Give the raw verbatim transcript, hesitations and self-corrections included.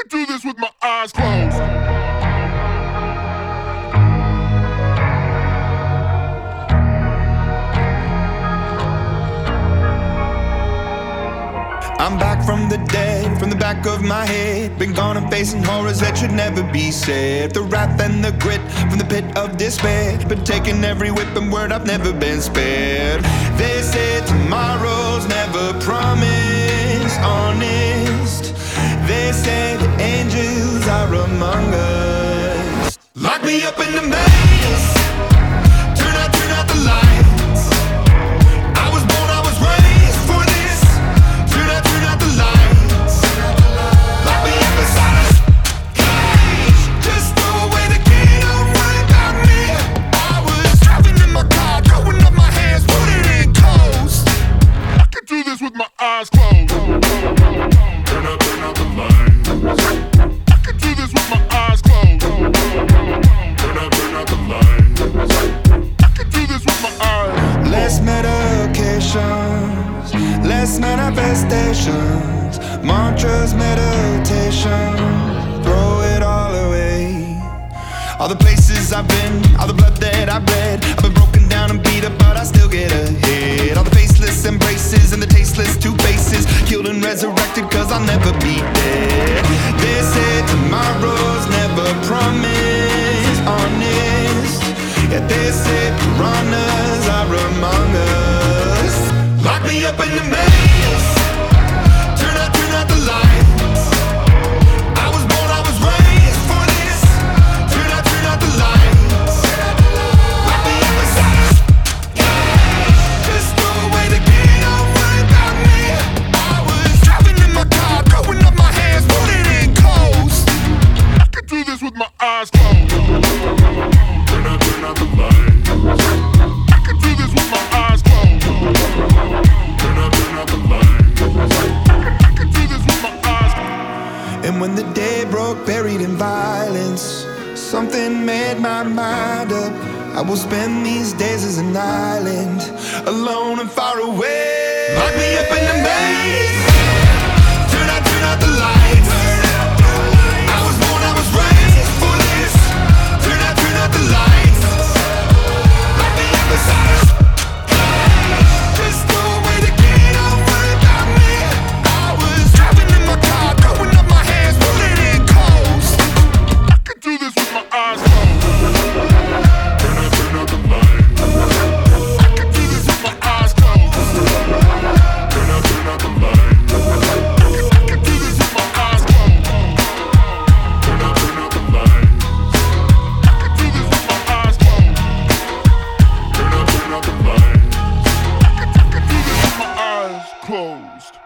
could do this with my eyes closed. I'm back from the dead, from the back of my head. Been gone and facing horrors that should never be said. The wrath and the grit from the pit of despair. Been taking every whip and word, I've never been spared. They say tomorrow's never promised, honest. They say the angels are among us. Lock me up in the maze, turn out, turn out the lights. I was born, I was raised for this. Turn out, turn out the lights. Lock me up inside a cage. Just throw away the key, don't worry about me. I was driving in my car, throwing up my hands, put it in coast. I could do this with my eyes closed. Turn out, turn out the lights. I could do this with my eyes closed. Turn out, turn out the lights. I could do this with my eyes. Less medications, less manifestations, mantras, meditation, throw it all away. All the places I've been, all the blood that I've bled, I've been broken down and beat up, but I still get ahead. All the faceless embraces and the tasteless two faces, killed and resurrected cause I'll never be dead. They say tomorrow's never promised, honest. Yet they say piranhas are among us. Lock me up in the maze, turn out, turn out the lights. I was born, I was raised for this. Turn out, turn out the lights. Lock me up inside a cage. Just throw away the key, don't worry about me. I was driving in my car, throwing up my hands, put it in coast. I could do this with my eyes closed. Turn out, turn out the lights. I could do this with my eyes closed. Turn out, turn out the lights. I could do this with my eyes closed. And when the day broke, buried in violence, something made my mind up. I will spend these days as an island, alone and far away. Lock me up in the maze, turn out, turn out the lights. I was born, I was raised for this. Turn out, turn out the lights. Lock me up inside a cage. Just throw away the key, don't worry about me. I was driving in my car, throwing up my hands, put it in coast. I could do this with my eyes closed. Turn out, turn out the lights. I could do this with my eyes closed. Turn out, turn out the lights. I could do this with my eyes closed. Turn out, turn out the lights. I could do this with my eyes closed. Turn out, turn out the lights. I could do this with my eyes closed.